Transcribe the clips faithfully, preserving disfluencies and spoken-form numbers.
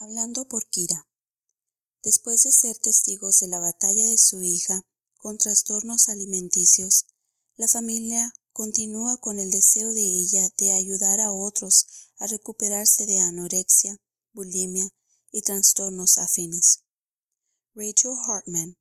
Hablando por Kira. Después de ser testigos de la batalla de su hija con trastornos alimenticios, la familia continúa con el deseo de ella de ayudar a otros a recuperarse de anorexia, bulimia y trastornos afines. Rachel Hartman.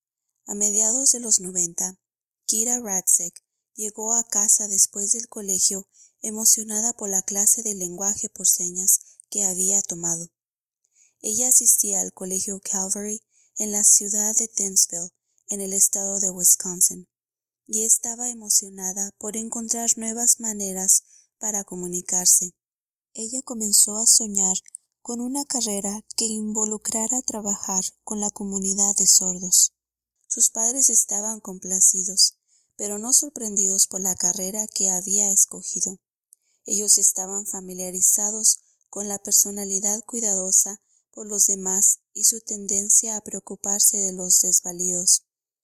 A mediados de los noventa, Kira Ratzek llegó a casa después del colegio emocionada por la clase de lenguaje por señas que había tomado. Ella asistía al colegio Calvary en la ciudad de Thiensville, en el estado de Wisconsin, y estaba emocionada por encontrar nuevas maneras para comunicarse. Ella comenzó a soñar con una carrera que involucrara trabajar con la comunidad de sordos. Sus padres estaban complacidos, pero no sorprendidos por la carrera que había escogido. Ellos estaban familiarizados con la personalidad cuidadosa por los demás y su tendencia a preocuparse de los desvalidos.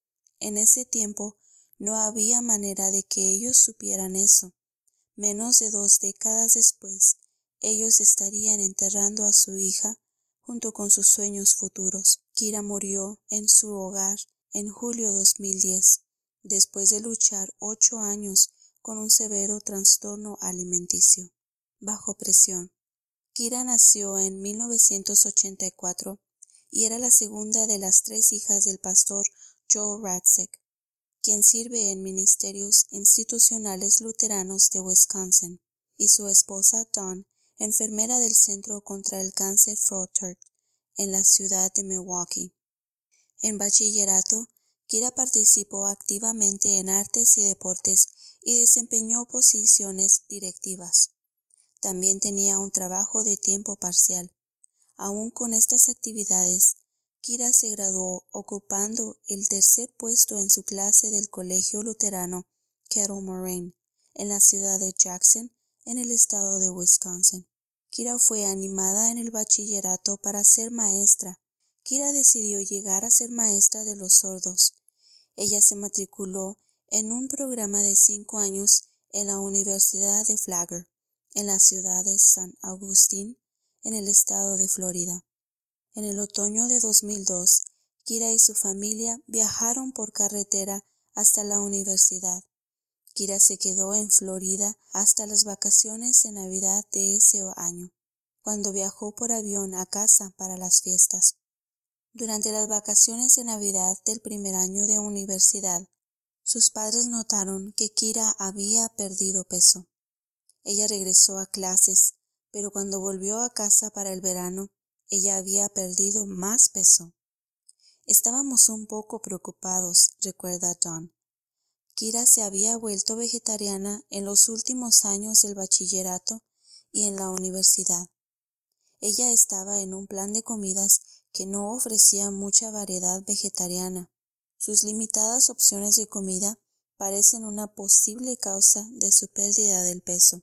En ese tiempo no había manera de que ellos supieran eso. Menos de dos décadas después, ellos estarían enterrando a su hija junto con sus sueños futuros. Kira murió en su hogar en julio de dos mil diez, después de luchar ocho años con un severo trastorno alimenticio. Bajo presión. Kira nació en mil novecientos ochenta y cuatro y era la segunda de las tres hijas del pastor Joe Ratzek, quien sirve en ministerios institucionales luteranos de Wisconsin, y su esposa Dawn, enfermera del Centro contra el Cáncer Froedtert, en la ciudad de Milwaukee. En bachillerato, Kira participó activamente en artes y deportes y desempeñó posiciones directivas. También tenía un trabajo de tiempo parcial. Aún con estas actividades, Kira se graduó ocupando el tercer puesto en su clase del colegio luterano Kettle Moraine, en la ciudad de Jackson, en el estado de Wisconsin. Kira fue animada en el bachillerato para ser maestra. Kira decidió llegar a ser maestra de los sordos. Ella se matriculó en un programa de cinco años en la Universidad de Flagler, en la ciudad de San Agustín, en el estado de Florida. En el otoño de dos mil dos, Kira y su familia viajaron por carretera hasta la universidad. Kira se quedó en Florida hasta las vacaciones de Navidad de ese año, cuando viajó por avión a casa para las fiestas. Durante las vacaciones de Navidad del primer año de universidad, sus padres notaron que Kira había perdido peso. Ella regresó a clases, pero cuando volvió a casa para el verano, ella había perdido más peso. Estábamos un poco preocupados, recuerda Dawn. Kira se había vuelto vegetariana en los últimos años del bachillerato y en la universidad. Ella estaba en un plan de comidas que no ofrecía mucha variedad vegetariana. Sus limitadas opciones de comida parecen una posible causa de su pérdida del peso.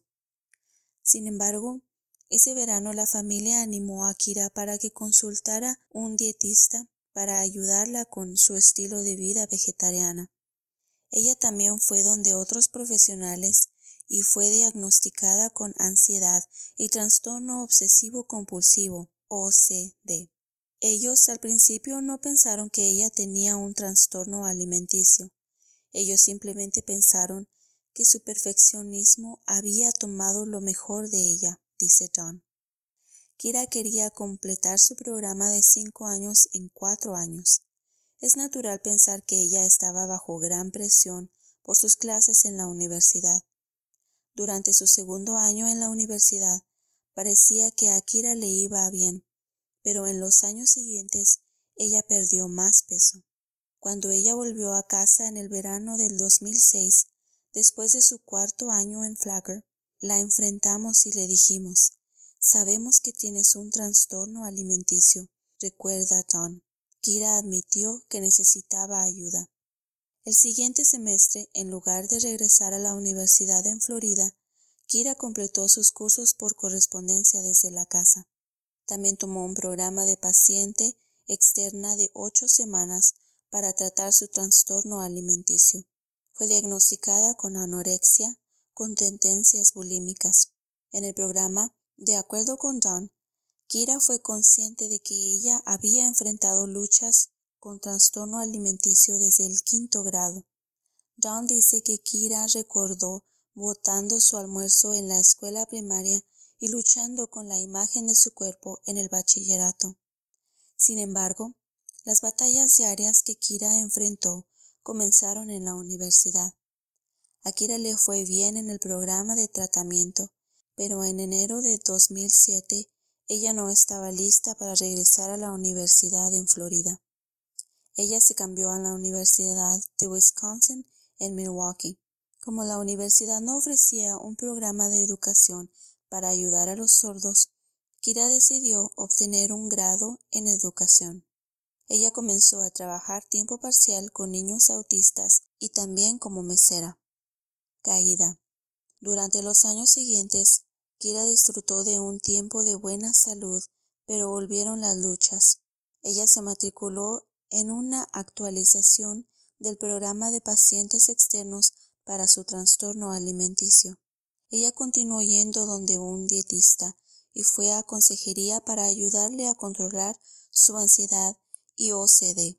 Sin embargo, ese verano la familia animó a Kira para que consultara un dietista para ayudarla con su estilo de vida vegetariana. Ella también fue donde otros profesionales y fue diagnosticada con ansiedad y trastorno obsesivo compulsivo, O C D. Ellos al principio no pensaron que ella tenía un trastorno alimenticio. Ellos simplemente pensaron que su perfeccionismo había tomado lo mejor de ella, dice Dawn. Kira quería completar su programa de cinco años en cuatro años. Es natural pensar que ella estaba bajo gran presión por sus clases en la universidad. Durante su segundo año en la universidad, parecía que a Kira le iba bien, pero en los años siguientes ella perdió más peso. Cuando ella volvió a casa en el verano del dos mil seis, después de su cuarto año en Flagler, la enfrentamos y le dijimos, «Sabemos que tienes un trastorno alimenticio», recuerda Dawn. Kira admitió que necesitaba ayuda. El siguiente semestre, en lugar de regresar a la universidad en Florida, Kira completó sus cursos por correspondencia desde la casa. También tomó un programa de paciente externa de ocho semanas para tratar su trastorno alimenticio. Fue diagnosticada con anorexia, con tendencias bulímicas. En el programa, de acuerdo con Dawn, Kira fue consciente de que ella había enfrentado luchas con trastorno alimenticio desde el quinto grado. Dawn dice que Kira recordó botando su almuerzo en la escuela primaria y luchando con la imagen de su cuerpo en el bachillerato. Sin embargo, las batallas diarias que Kira enfrentó comenzaron en la universidad. A Kira le fue bien en el programa de tratamiento, pero en enero de dos mil siete ella no estaba lista para regresar a la universidad en Florida. Ella se cambió a la Universidad de Wisconsin en Milwaukee. Como la universidad no ofrecía un programa de educación para ayudar a los sordos, Kira decidió obtener un grado en educación. Ella comenzó a trabajar tiempo parcial con niños autistas y también como mesera. Caída. Durante los años siguientes, Kira disfrutó de un tiempo de buena salud, pero volvieron las luchas. Ella se matriculó en una actualización del programa de pacientes externos para su trastorno alimenticio. Ella continuó yendo donde un dietista y fue a consejería para ayudarle a controlar su ansiedad y O C D.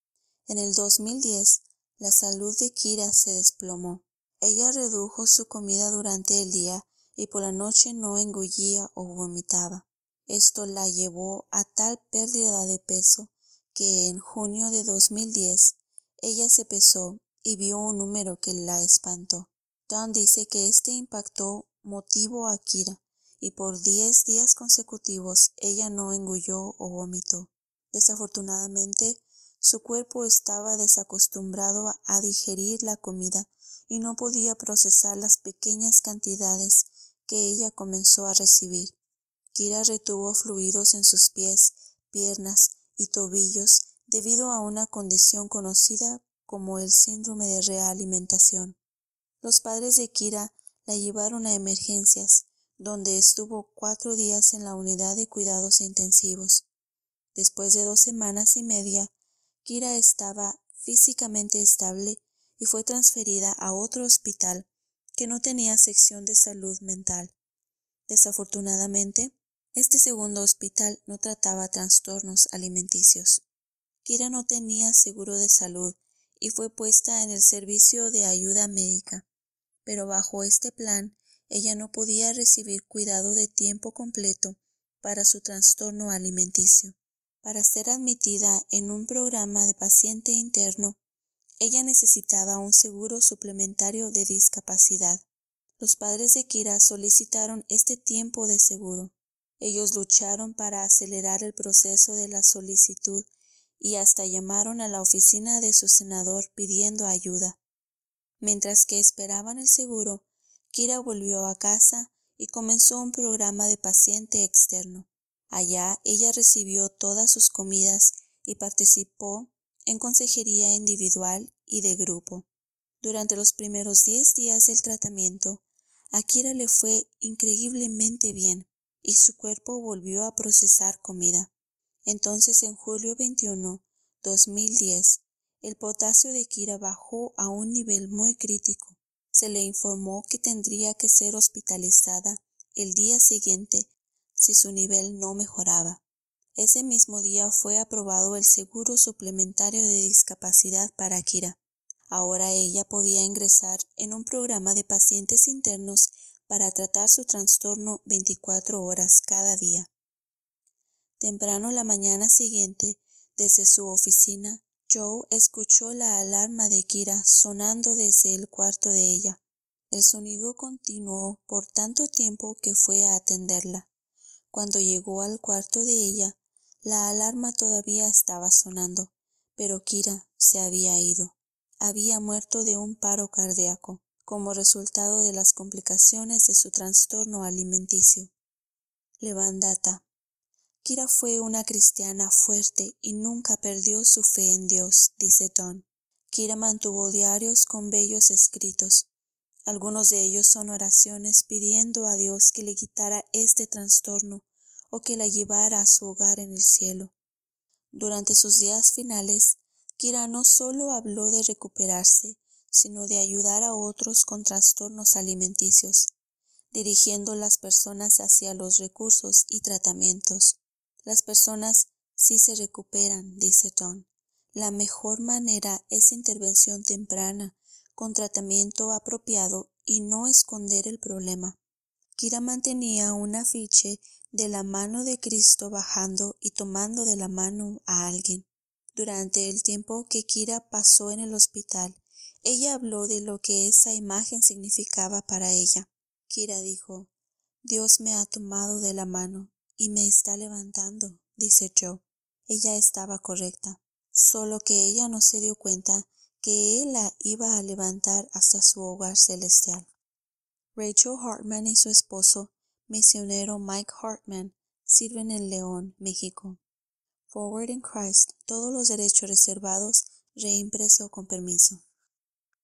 En el dos mil diez, la salud de Kira se desplomó. Ella redujo su comida durante el día y por la noche no engullía o vomitaba. Esto la llevó a tal pérdida de peso que en junio de dos mil diez ella se pesó y vio un número que la espantó. Dawn dice que este impacto motivó a Kira y por diez días consecutivos ella no engulló o vomitó. Desafortunadamente, su cuerpo estaba desacostumbrado a digerir la comida y no podía procesar las pequeñas cantidades que ella comenzó a recibir. Kira retuvo fluidos en sus pies, piernas y tobillos debido a una condición conocida como el síndrome de realimentación. Los padres de Kira la llevaron a emergencias, donde estuvo cuatro días en la unidad de cuidados intensivos. Después de dos semanas y media, Kira estaba físicamente estable y fue transferida a otro hospital que no tenía sección de salud mental. Desafortunadamente, este segundo hospital no trataba trastornos alimenticios. Kira no tenía seguro de salud y fue puesta en el servicio de ayuda médica, pero bajo este plan, ella no podía recibir cuidado de tiempo completo para su trastorno alimenticio. Para ser admitida en un programa de paciente interno, ella necesitaba un seguro suplementario de discapacidad. Los padres de Kira solicitaron este tiempo de seguro. Ellos lucharon para acelerar el proceso de la solicitud y hasta llamaron a la oficina de su senador pidiendo ayuda. Mientras que esperaban el seguro, Kira volvió a casa y comenzó un programa de paciente externo. Allá ella recibió todas sus comidas y participó en consejería individual y de grupo. Durante los primeros diez días del tratamiento, a Kira le fue increíblemente bien y su cuerpo volvió a procesar comida. Entonces, en julio veintiuno, dos mil diez, el potasio de Kira bajó a un nivel muy crítico. Se le informó que tendría que ser hospitalizada el día siguiente si su nivel no mejoraba. Ese mismo día fue aprobado el seguro suplementario de discapacidad para Kira. Ahora ella podía ingresar en un programa de pacientes internos para tratar su trastorno veinticuatro horas cada día. Temprano la mañana siguiente, desde su oficina, Joe escuchó la alarma de Kira sonando desde el cuarto de ella. El sonido continuó por tanto tiempo que fue a atenderla. Cuando llegó al cuarto de ella, la alarma todavía estaba sonando, pero Kira se había ido. Había muerto de un paro cardíaco, como resultado de las complicaciones de su trastorno alimenticio. Levandata. Kira fue una cristiana fuerte y nunca perdió su fe en Dios, dice Dawn. Kira mantuvo diarios con bellos escritos. Algunos de ellos son oraciones pidiendo a Dios que le quitara este trastorno o que la llevara a su hogar en el cielo. Durante sus días finales, Kira no solo habló de recuperarse, sino de ayudar a otros con trastornos alimenticios, dirigiendo las personas hacia los recursos y tratamientos. Las personas sí se recuperan, dice Don. La mejor manera es intervención temprana, con tratamiento apropiado y no esconder el problema. Kira mantenía un afiche de la mano de Cristo bajando y tomando de la mano a alguien. Durante el tiempo que Kira pasó en el hospital, ella habló de lo que esa imagen significaba para ella. Kira dijo, «Dios me ha tomado de la mano y me está levantando», dice Joe. Ella estaba correcta, solo que ella no se dio cuenta que Él la iba a levantar hasta su hogar celestial. Rachel Hartman y su esposo, misionero Mike Hartman, sirven en León, México. Forward in Christ, todos los derechos reservados, reimpreso con permiso.